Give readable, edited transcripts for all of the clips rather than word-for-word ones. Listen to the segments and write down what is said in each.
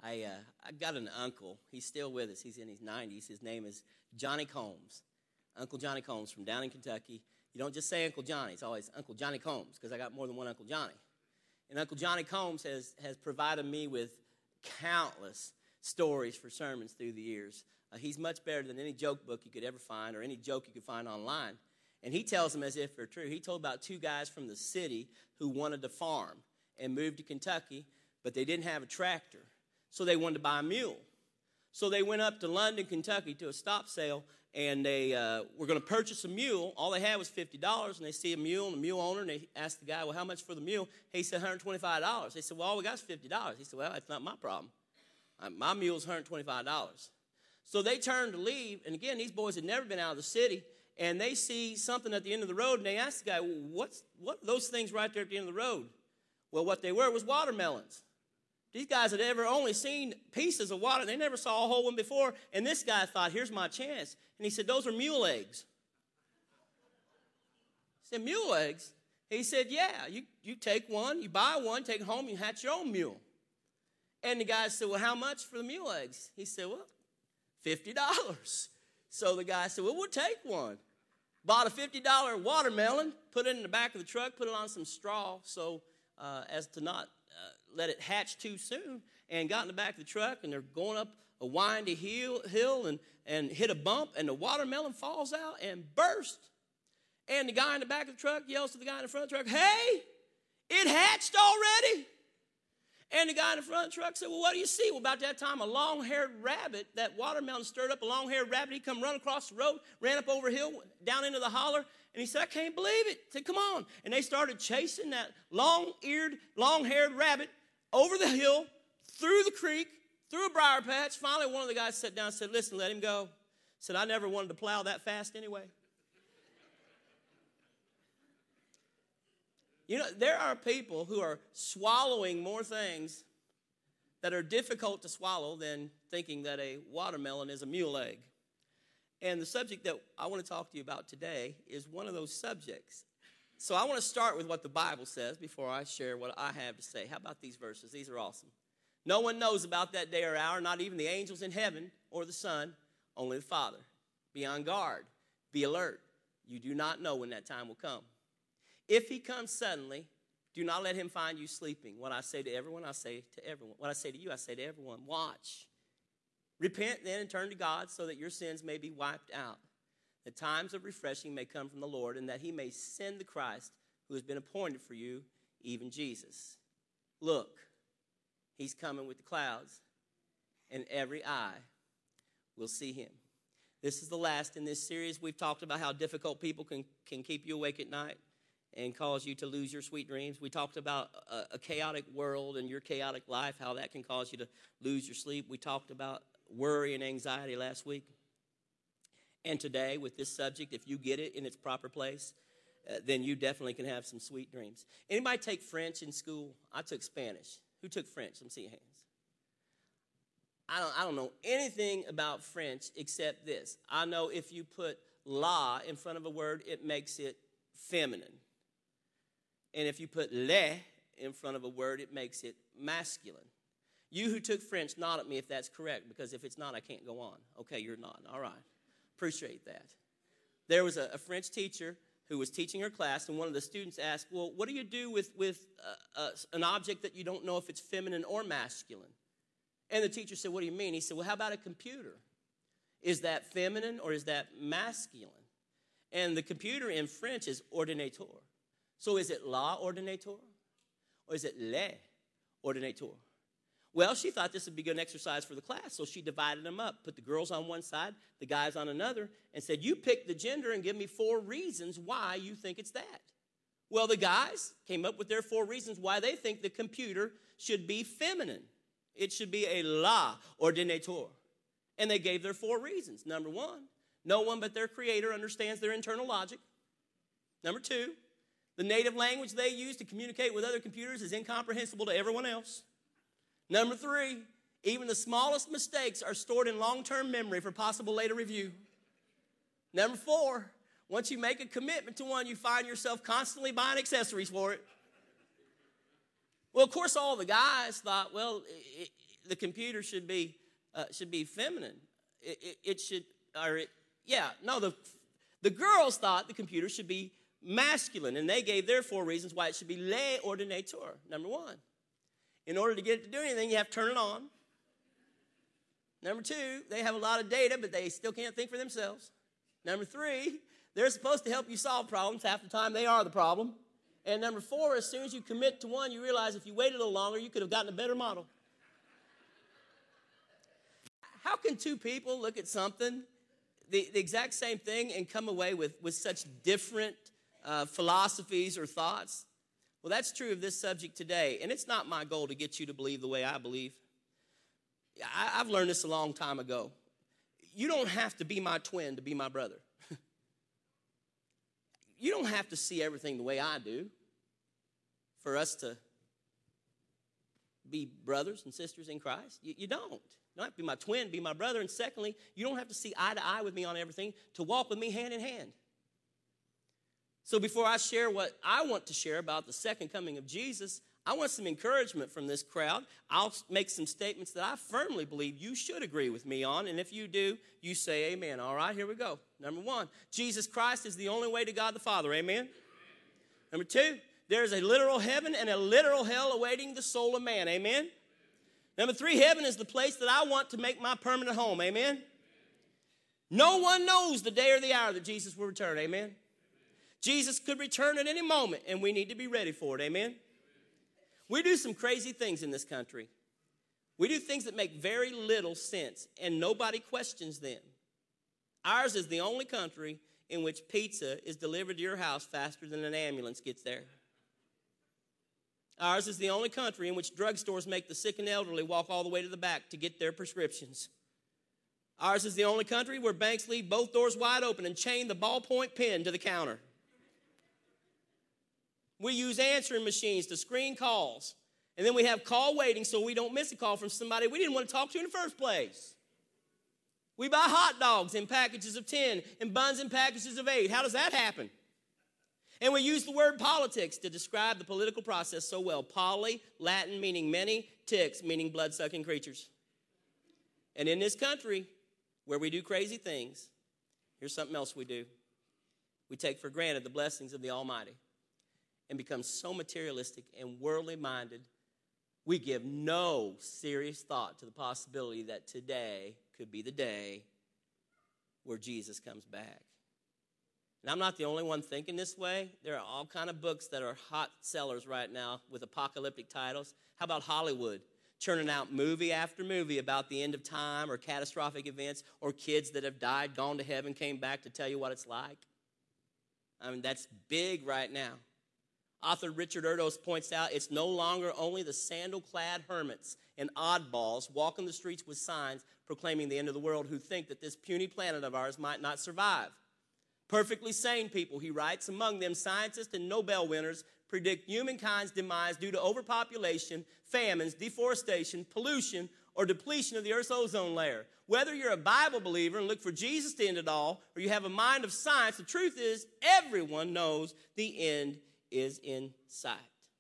I got an uncle. He's still with us. He's in his 90s. His name is Johnny Combs. Uncle Johnny Combs from down in Kentucky. You don't just say Uncle Johnny. It's always Uncle Johnny Combs because I got more than one Uncle Johnny. And Uncle Johnny Combs has provided me with countless stories for sermons through the years. He's much better than any joke book you could ever find or any joke you could find online. And he tells them as if they're true. He told about two guys from the city who wanted to farm and moved to Kentucky, but they didn't have a tractor. So they wanted to buy a mule. So they went up to London, Kentucky to a stop sale, and they were going to purchase a mule. All they had was $50, and they see a mule and the mule owner, and they asked the guy, well, how much for the mule? He said, $125. They said, well, all we got is $50. He said, well, that's not my problem. My mule's $125. So they turned to leave, and again, these boys had never been out of the city, and they see something at the end of the road, and they ask the guy, well, what are those things right there at the end of the road? Well, what they were was watermelons. These guys had ever only seen pieces of water. They never saw a whole one before, and this guy thought, here's my chance. And he said, those are mule eggs. He said, mule eggs? He said, yeah, you take one, you buy one, take it home, you hatch your own mule. And the guy said, well, how much for the mule eggs? He said, well, $50. So the guy said, well, we'll take one. Bought a $50 watermelon, put it in the back of the truck, put it on some straw so as to not let it hatch too soon, and got in the back of the truck, and they're going up a windy hill and hit a bump, and the watermelon falls out and bursts. And the guy in the back of the truck yells to the guy in the front of the truck, hey, it hatched already. And the guy in the front of the truck said, well, what do you see? Well, about that time, a long-haired rabbit, that watermelon stirred up a long-haired rabbit. He come running across the road, ran up over a hill, down into the holler, and he said, I can't believe it. He said, come on. And they started chasing that long-eared, long-haired rabbit over the hill, through the creek, through a briar patch. Finally, one of the guys sat down and said, listen, let him go. Said, I never wanted to plow that fast anyway. You know, there are people who are swallowing more things that are difficult to swallow than thinking that a watermelon is a mule egg. And the subject that I want to talk to you about today is one of those subjects. So I want to start with what the Bible says before I share what I have to say. How about these verses? These are awesome. No one knows about that day or hour, not even the angels in heaven or the Son, only the Father. Be on guard. Be alert. You do not know when that time will come. If he comes suddenly, do not let him find you sleeping. What I say to everyone, I say to everyone. What I say to you, I say to everyone. Watch. Repent then and turn to God so that your sins may be wiped out. The times of refreshing may come from the Lord, and that he may send the Christ who has been appointed for you, even Jesus. Look, he's coming with the clouds, and every eye will see him. This is the last in this series. We've talked about how difficult people can keep you awake at night and cause you to lose your sweet dreams. We talked about a chaotic world and your chaotic life, how that can cause you to lose your sleep. We talked about worry and anxiety last week. And today, with this subject, if you get it in its proper place, then you definitely can have some sweet dreams. Anybody take French in school? I took Spanish. Who took French? Let me see your hands. I don't know anything about French except this. I know if you put la in front of a word, it makes it feminine. And if you put le in front of a word, it makes it masculine. You who took French, nod at me if that's correct, because if it's not, I can't go on. Okay, you're nodding. All right. Appreciate that. There was a French teacher who was teaching her class, and one of the students asked, well, what do you do with an object that you don't know if it's feminine or masculine? And the teacher said, what do you mean? He said, well, how about a computer? Is that feminine or is that masculine? And the computer in French is ordinateur. So is it la ordinateur or is it le ordinateur? Well, she thought this would be good exercise for the class, so she divided them up, put the girls on one side, the guys on another, and said, you pick the gender and give me 4 reasons why you think it's that. Well, the guys came up with their 4 reasons why they think the computer should be feminine. It should be a la ordinateur. And they gave their 4 reasons. Number 1, no one but their creator understands their internal logic. Number 2, the native language they use to communicate with other computers is incomprehensible to everyone else. Number 3, even the smallest mistakes are stored in long-term memory for possible later review. Number 4, once you make a commitment to one, you find yourself constantly buying accessories for it. Well, of course, all the guys thought, well, the computer should be feminine. The girls thought the computer should be masculine, and they gave their 4 reasons why it should be l'ordinateur. Number 1, in order to get it to do anything, you have to turn it on. Number 2, they have a lot of data, but they still can't think for themselves. Number 3, they're supposed to help you solve problems. Half the time, they are the problem. And number 4, as soon as you commit to one, you realize if you waited a little longer, you could have gotten a better model. How can 2 people look at something, the exact same thing, and come away with such different philosophies or thoughts? Well, that's true of this subject today, and it's not my goal to get you to believe the way I believe. I've learned this a long time ago. You don't have to be my twin to be my brother. You don't have to see everything the way I do for us to be brothers and sisters in Christ. You don't. You don't have to be my twin, be my brother. And secondly, you don't have to see eye to eye with me on everything to walk with me hand in hand. So before I share what I want to share about the second coming of Jesus, I want some encouragement from this crowd. I'll make some statements that I firmly believe you should agree with me on. And if you do, you say amen. All right, here we go. Number 1, Jesus Christ is the only way to God the Father. Amen. Number 2, there's a literal heaven and a literal hell awaiting the soul of man. Amen. Number 3, heaven is the place that I want to make my permanent home. Amen. No one knows the day or the hour that Jesus will return. Amen. Jesus could return at any moment, and we need to be ready for it. Amen. We do some crazy things in this country. We do things that make very little sense, and nobody questions them. Ours is the only country in which pizza is delivered to your house faster than an ambulance gets there. Ours is the only country in which drugstores make the sick and elderly walk all the way to the back to get their prescriptions. Ours is the only country where banks leave both doors wide open and chain the ballpoint pen to the counter. We use answering machines to screen calls. And then we have call waiting so we don't miss a call from somebody we didn't want to talk to in the first place. We buy hot dogs in packages of 10 and buns in packages of 8. How does that happen? And we use the word politics to describe the political process so well. Poly, Latin meaning many, ticks meaning blood-sucking creatures. And in this country where we do crazy things, here's something else we do. We take for granted the blessings of the Almighty and become so materialistic and worldly minded, we give no serious thought to the possibility that today could be the day where Jesus comes back. And I'm not the only one thinking this way. There are all kind of books that are hot sellers right now with apocalyptic titles. How about Hollywood churning out movie after movie about the end of time or catastrophic events or kids that have died, gone to heaven, came back to tell you what it's like? I mean, that's big right now. Author Richard Erdos points out it's no longer only the sandal-clad hermits and oddballs walking the streets with signs proclaiming the end of the world who think that this puny planet of ours might not survive. Perfectly sane people, he writes, among them scientists and Nobel winners, predict humankind's demise due to overpopulation, famines, deforestation, pollution, or depletion of the Earth's ozone layer. Whether you're a Bible believer and look for Jesus to end it all, or you have a mind of science, the truth is everyone knows the end is in sight.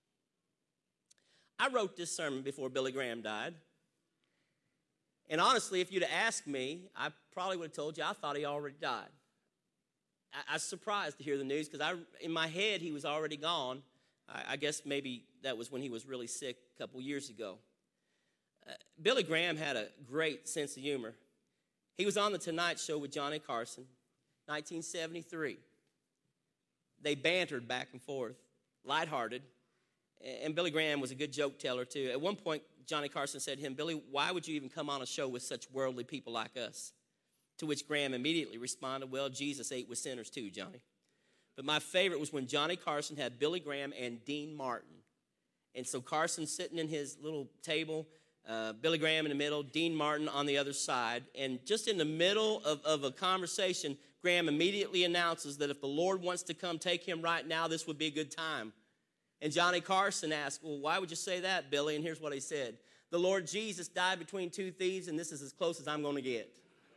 I wrote this sermon before Billy Graham died. And honestly, if you'd have asked me, I probably would have told you I thought he already died. I was surprised to hear the news because in my head he was already gone. I guess maybe that was when he was really sick a couple years ago. Billy Graham had a great sense of humor. He was on The Tonight Show with Johnny Carson, 1973. They bantered back and forth, lighthearted. And Billy Graham was a good joke teller, too. At one point, Johnny Carson said to him, Billy, why would you even come on a show with such worldly people like us? To which Graham immediately responded, well, Jesus ate with sinners, too, Johnny. But my favorite was when Johnny Carson had Billy Graham and Dean Martin. And so Carson's sitting in his little table, Billy Graham in the middle, Dean Martin on the other side. And just in the middle of a conversation, Graham immediately announces that if the Lord wants to come take him right now, this would be a good time. And Johnny Carson asked, well, why would you say that, Billy? And here's what he said. The Lord Jesus died between two thieves, and this is as close as I'm going to get.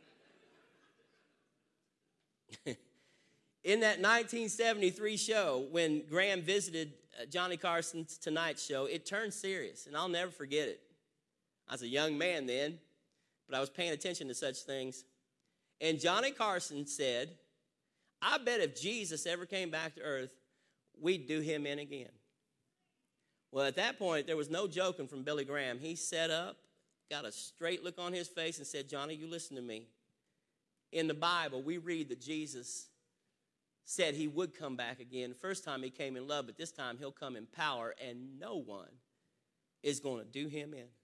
In that 1973 show, when Graham visited Johnny Carson's Tonight Show, it turned serious, and I'll never forget it. I was a young man then, but I was paying attention to such things. And Johnny Carson said, I bet if Jesus ever came back to earth, we'd do him in again. Well, at that point, there was no joking from Billy Graham. He sat up, got a straight look on his face and said, Johnny, you listen to me. In the Bible, we read that Jesus said he would come back again. The first time he came in love, but this time he'll come in power, and no one is going to do him in.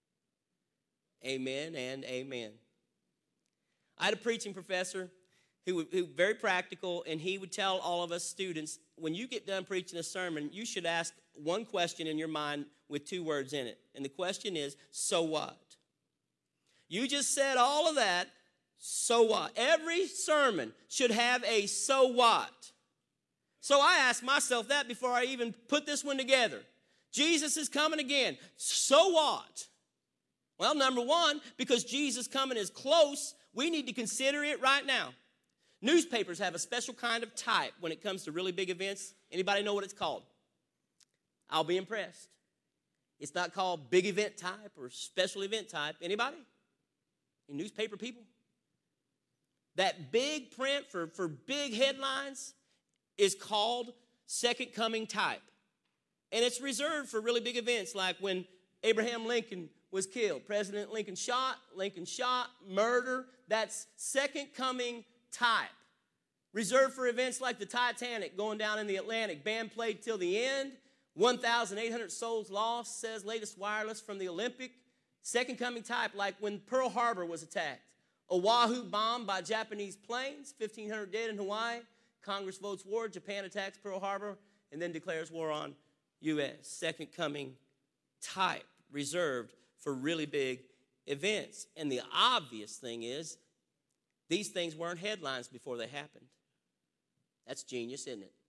Amen and amen. I had a preaching professor who was very practical, and he would tell all of us students, when you get done preaching a sermon, you should ask one question in your mind with two words in it. And the question is, so what? You just said all of that, so what? Every sermon should have a so what. So I asked myself that before I even put this one together. Jesus is coming again. So what? Well, number one, because Jesus coming is close, we need to consider it right now. Newspapers have a special kind of type when it comes to really big events. Anybody know what it's called? I'll be impressed. It's not called big event type or special event type. Anybody? Any newspaper people? That big print for big headlines is called second coming type. And it's reserved for really big events like when Abraham Lincoln was killed. President Lincoln shot, murder. That's second coming type. Reserved for events like the Titanic going down in the Atlantic. Band played till the end. 1,800 souls lost, says latest wireless from the Olympic. Second coming type like when Pearl Harbor was attacked. Oahu bombed by Japanese planes. 1,500 dead in Hawaii. Congress votes war. Japan attacks Pearl Harbor and then declares war on U.S. Second coming type. Reserved for really big events. And the obvious thing is, these things weren't headlines before they happened. That's genius, isn't it?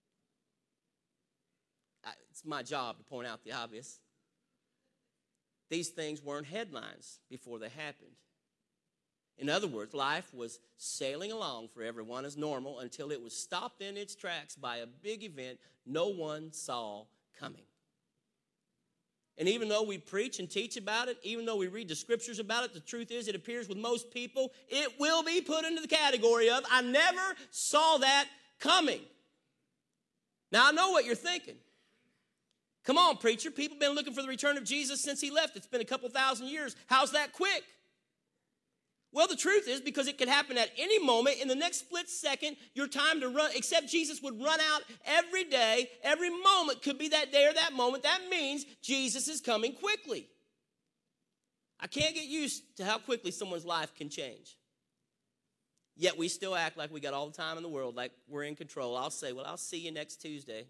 It's my job to point out the obvious. These things weren't headlines before they happened. In other words, life was sailing along for everyone as normal until it was stopped in its tracks by a big event no one saw coming. And even though we preach and teach about it, even though we read the scriptures about it, the truth is it appears with most people, it will be put into the category of, I never saw that coming. Now, I know what you're thinking. Come on, preacher. People have been looking for the return of Jesus since he left. It's been a couple thousand years. How's that quick? Well, the truth is because it could happen at any moment. In the next split second, your time to run, except Jesus would run out every day. Every moment could be that day or that moment. That means Jesus is coming quickly. I can't get used to how quickly someone's life can change. Yet we still act like we got all the time in the world, like we're in control. I'll say, well, I'll see you next Tuesday.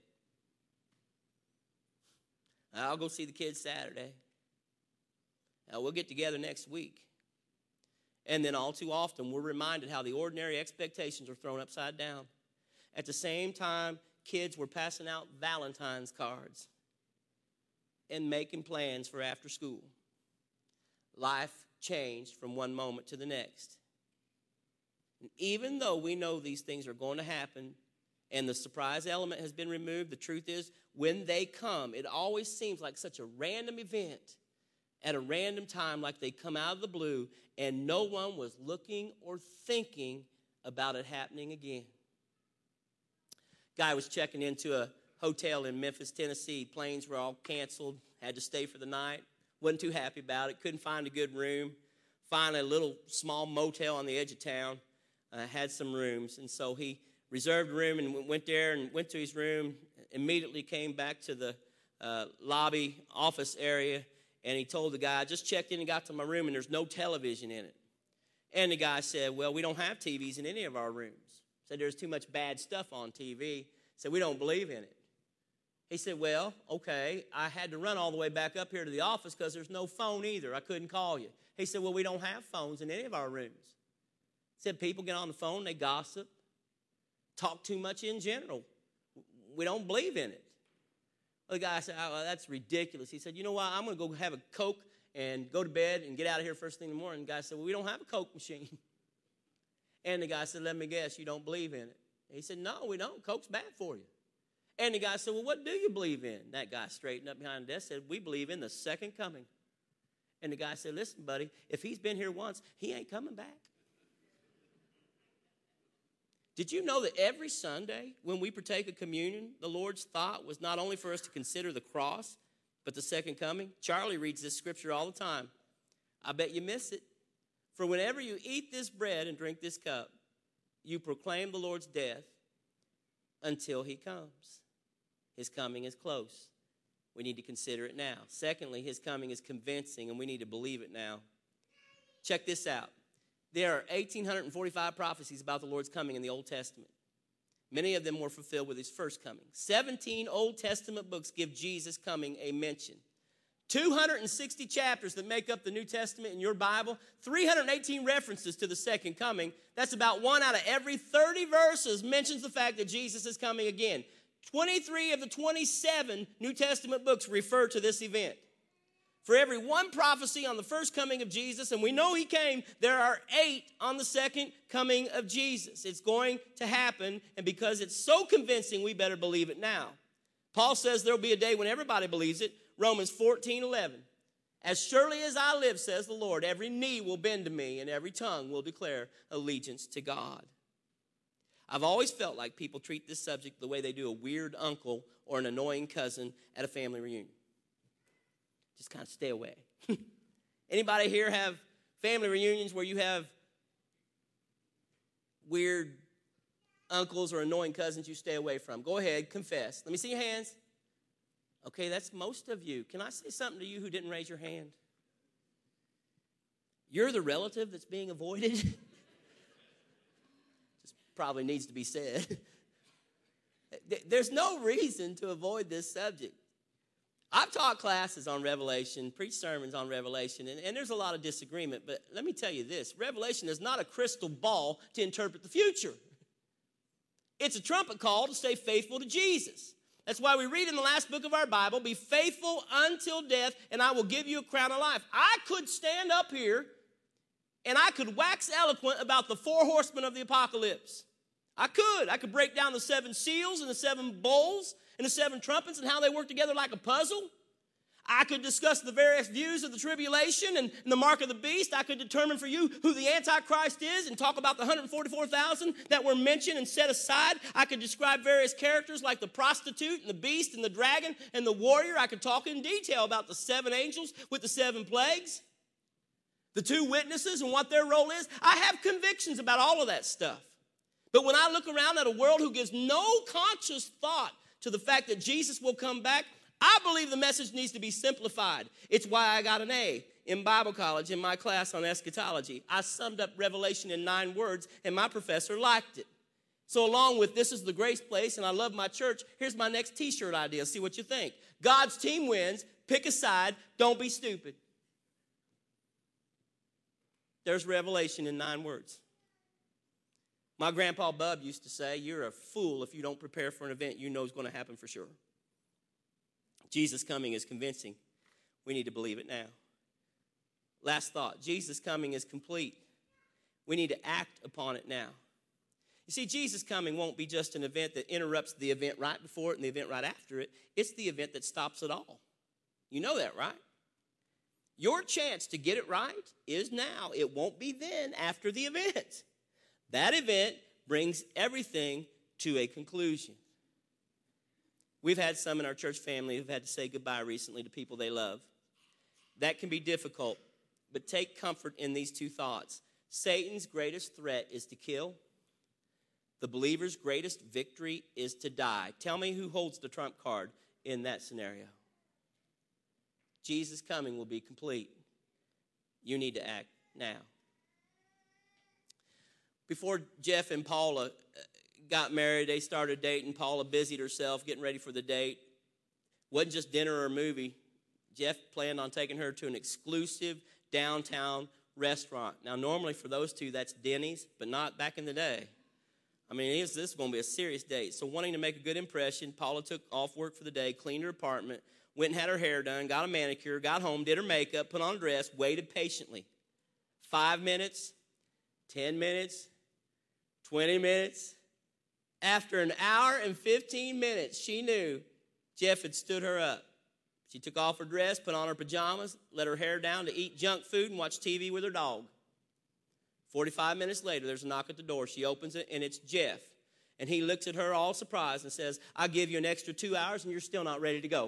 I'll go see the kids Saturday. We'll get together next week. And then all too often, we're reminded how the ordinary expectations are thrown upside down. At the same time, kids were passing out Valentine's cards and making plans for after school. Life changed from one moment to the next. And even though we know these things are going to happen and the surprise element has been removed, the truth is, when they come, it always seems like such a random event at a random time, like they come out of the blue, and no one was looking or thinking about it happening again. Guy was checking into a hotel in Memphis, Tennessee. Planes were all canceled, had to stay for the night. Wasn't too happy about it, couldn't find a good room. Finally, a little small motel on the edge of town had some rooms, and so he reserved a room and went there and went to his room, immediately came back to the lobby office area, and he told the guy, I just checked in and got to my room, and there's no television in it. And the guy said, well, we don't have TVs in any of our rooms. Said there's too much bad stuff on TV. Said we don't believe in it. He said, well, okay, I had to run all the way back up here to the office because there's no phone either. I couldn't call you. He said, well, we don't have phones in any of our rooms. Said people get on the phone, they gossip, talk too much in general. We don't believe in it. Well, the guy said, oh, well, that's ridiculous. He said, you know what, I'm going to go have a Coke and go to bed and get out of here first thing in the morning. The guy said, well, we don't have a Coke machine. And the guy said, let me guess, you don't believe in it. He said, no, we don't. Coke's bad for you. And the guy said, well, what do you believe in? That guy straightened up behind the desk and said, we believe in the second coming. And the guy said, listen, buddy, if he's been here once, he ain't coming back. Did you know that every Sunday when we partake of communion, the Lord's thought was not only for us to consider the cross, but the second coming? Charlie reads this scripture all the time. I bet you miss it. For whenever you eat this bread and drink this cup, you proclaim the Lord's death until he comes. His coming is close. We need to consider it now. Secondly, his coming is convincing, and we need to believe it now. Check this out. There are 1,845 prophecies about the Lord's coming in the Old Testament. Many of them were fulfilled with his first coming. 17 Old Testament books give Jesus' coming a mention. 260 chapters that make up the New Testament in your Bible, 318 references to the second coming. That's about 1 out of every 30 verses mentions the fact that Jesus is coming again. 23 of the 27 New Testament books refer to this event. For every one prophecy on the first coming of Jesus, and we know he came, there are 8 on the second coming of Jesus. It's going to happen, and because it's so convincing, we better believe it now. Paul says there will be a day when everybody believes it. Romans 14:11. As surely as I live, says the Lord, every knee will bend to me, and every tongue will declare allegiance to God. I've always felt like people treat this subject the way they do a weird uncle or an annoying cousin at a family reunion. Just kind of stay away. Anybody here have family reunions where you have weird uncles or annoying cousins you stay away from? Go ahead, confess. Let me see your hands. Okay, that's most of you. Can I say something to you who didn't raise your hand? You're the relative that's being avoided. Just probably needs to be said. There's no reason to avoid this subject. I've taught classes on Revelation, preached sermons on Revelation, and there's a lot of disagreement. But let me tell you this. Revelation is not a crystal ball to interpret the future. It's a trumpet call to stay faithful to Jesus. That's why we read in the last book of our Bible, be faithful until death, and I will give you a crown of life. I could stand up here, and I could wax eloquent about the 4 horsemen of the apocalypse. I could break down the 7 seals and the 7 bowls and the 7 trumpets and how they work together like a puzzle. I could discuss the various views of the tribulation and the mark of the beast. I could determine for you who the Antichrist is and talk about the 144,000 that were mentioned and set aside. I could describe various characters like the prostitute and the beast and the dragon and the warrior. I could talk in detail about the 7 angels with the 7 plagues, the 2 witnesses and what their role is. I have convictions about all of that stuff. But when I look around at a world who gives no conscious thought to the fact that Jesus will come back, I believe the message needs to be simplified. It's why I got an A in Bible college in my class on eschatology. I summed up Revelation in 9 words, and my professor liked it. So along with this is the grace place, and I love my church, here's my next t-shirt idea. See what you think. God's team wins. Pick a side. Don't be stupid. There's Revelation in 9 words. My grandpa Bub used to say, you're a fool if you don't prepare for an event you know is going to happen for sure. Jesus' coming is convincing. We need to believe it now. Last thought, Jesus' coming is complete. We need to act upon it now. You see, Jesus' coming won't be just an event that interrupts the event right before it and the event right after it. It's the event that stops it all. You know that, right? Your chance to get it right is now. It won't be then after the event. That event brings everything to a conclusion. We've had some in our church family who've had to say goodbye recently to people they love. That can be difficult, but take comfort in these 2 thoughts. Satan's greatest threat is to kill. The believer's greatest victory is to die. Tell me who holds the trump card in that scenario. Jesus' coming will be complete. You need to act now. Before Jeff and Paula got married, they started dating. Paula busied herself getting ready for the date. Wasn't just dinner or a movie. Jeff planned on taking her to an exclusive downtown restaurant. Now, normally for those 2, that's Denny's, but not back in the day. I mean, this is going to be a serious date. So wanting to make a good impression, Paula took off work for the day, cleaned her apartment, went and had her hair done, got a manicure, got home, did her makeup, put on a dress, waited patiently. 5 minutes, 10 minutes, 20 minutes. After an hour and 15 minutes, she knew Jeff had stood her up. She took off her dress, put on her pajamas, let her hair down to eat junk food and watch TV with her dog. 45 minutes later, there's a knock at the door. She opens it, and it's Jeff. And he looks at her all surprised and says, I'll give you an extra 2 hours, and you're still not ready to go.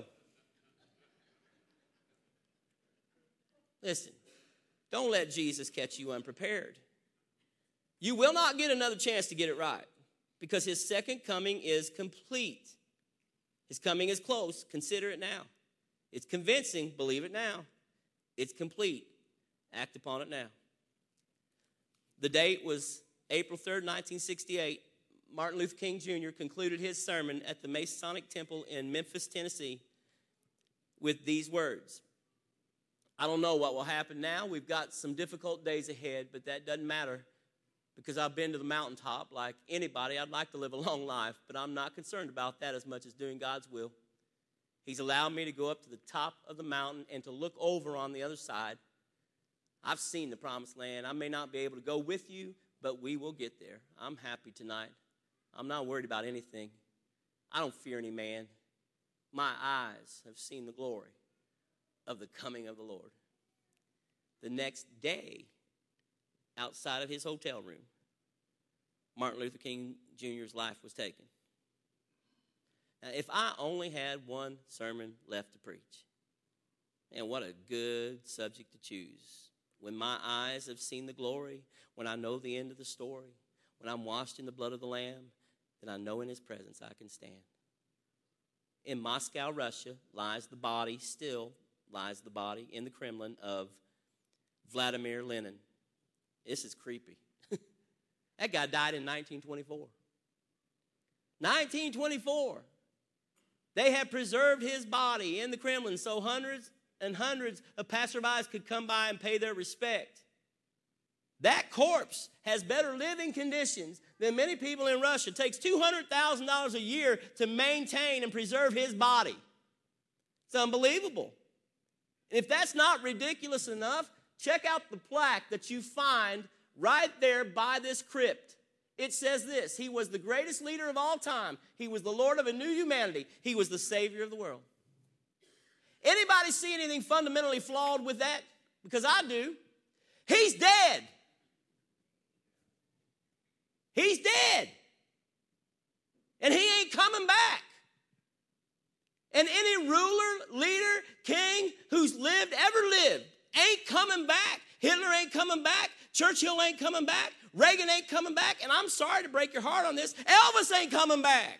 Listen, don't let Jesus catch you unprepared. You will not get another chance to get it right because his second coming is complete. His coming is close. Consider it now. It's convincing. Believe it now. It's complete. Act upon it now. The date was April 3rd, 1968. Martin Luther King Jr. concluded his sermon at the Masonic Temple in Memphis, Tennessee, with these words. I don't know what will happen now. We've got some difficult days ahead, but that doesn't matter because I've been to the mountaintop like anybody. I'd like to live a long life, but I'm not concerned about that as much as doing God's will. He's allowed me to go up to the top of the mountain and to look over on the other side. I've seen the promised land. I may not be able to go with you, but we will get there. I'm happy tonight. I'm not worried about anything. I don't fear any man. My eyes have seen the glory of the coming of the Lord. The next day, outside of his hotel room, Martin Luther King Jr.'s life was taken. Now, if I only had one sermon left to preach, and what a good subject to choose. When my eyes have seen the glory, when I know the end of the story, when I'm washed in the blood of the Lamb, then I know in his presence I can stand. In Moscow, Russia, still lies the body in the Kremlin of Vladimir Lenin. This is creepy. That guy died in 1924. 1924. They have preserved his body in the Kremlin so hundreds and hundreds of passerbys could come by and pay their respect. That corpse has better living conditions than many people in Russia. It takes $200,000 a year to maintain and preserve his body. It's unbelievable. And if that's not ridiculous enough, check out the plaque that you find right there by this crypt. It says this: he was the greatest leader of all time. He was the Lord of a new humanity. He was the Savior of the world. Anybody see anything fundamentally flawed with that? Because I do. He's dead. He's dead. And he ain't coming back. And any ruler, leader, king who's ever lived, ain't coming back. Hitler ain't coming back. Churchill ain't coming back. Reagan ain't coming back. And I'm sorry to break your heart on this, Elvis ain't coming back.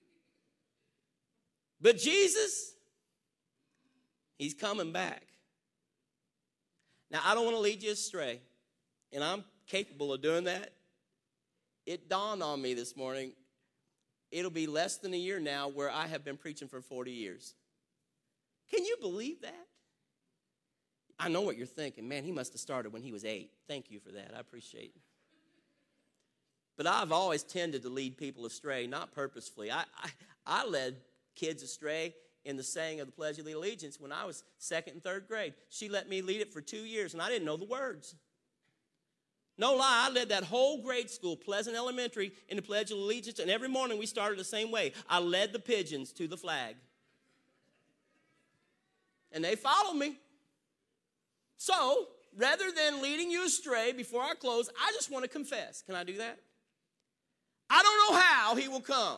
But Jesus, he's coming back. Now, I don't want to lead you astray, and I'm capable of doing that. It dawned on me this morning, it'll be less than a year now where I have been preaching for 40 years. Can you believe that? I know what you're thinking. Man, he must have started when he was 8. Thank you for that. I appreciate it. But I've always tended to lead people astray, not purposefully. I led kids astray in the saying of the Pledge of Allegiance when I was 2nd and 3rd grade. She let me lead it for 2 years, and I didn't know the words. No lie, I led that whole grade school, Pleasant Elementary, in the Pledge of Allegiance, and every morning we started the same way. I led the pigeons to the flag. And they followed me. So, rather than leading you astray before I close, I just want to confess. Can I do that? I don't know how he will come.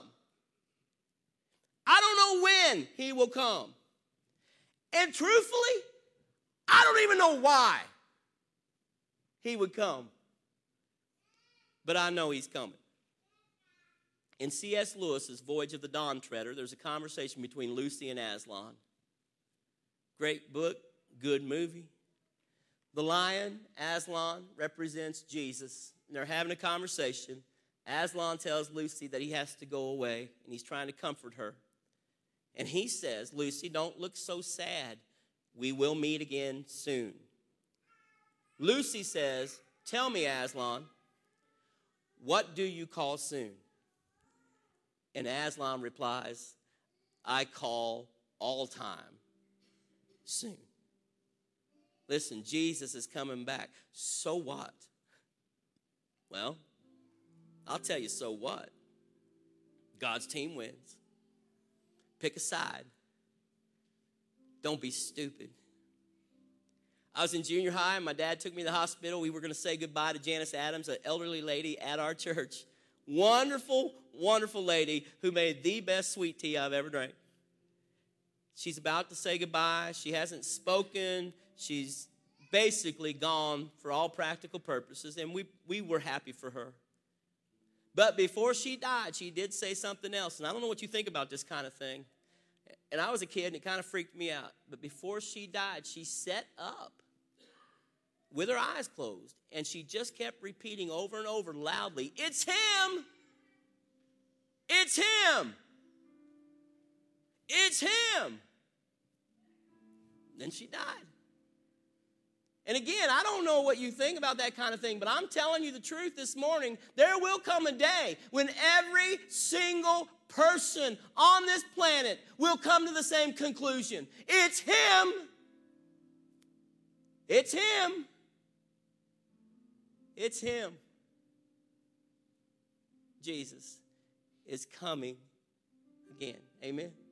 I don't know when he will come. And truthfully, I don't even know why he would come. But I know he's coming. In C.S. Lewis's Voyage of the Dawn Treader, there's a conversation between Lucy and Aslan. Great book, good movie. The lion, Aslan, represents Jesus. And they're having a conversation. Aslan tells Lucy that he has to go away, and he's trying to comfort her. And he says, Lucy, don't look so sad. We will meet again soon. Lucy says, tell me, Aslan, what do you call soon? And Aslan replies, I call all time soon. Listen, Jesus is coming back. So what? Well, I'll tell you so what. God's team wins. Pick a side. Don't be stupid. I was in junior high, and my dad took me to the hospital. We were going to say goodbye to Janice Adams, an elderly lady at our church. Wonderful, wonderful lady who made the best sweet tea I've ever drank. She's about to say goodbye. She hasn't spoken. She's basically gone for all practical purposes, and we were happy for her. But before she died, she did say something else, and I don't know what you think about this kind of thing. And I was a kid, and it kind of freaked me out. But before she died, she sat up with her eyes closed, and she just kept repeating over and over loudly, "It's him! It's him! It's him!" Then she died. And again, I don't know what you think about that kind of thing, but I'm telling you the truth this morning. There will come a day when every single person on this planet will come to the same conclusion. It's him. It's him. It's him. Jesus is coming again. Amen.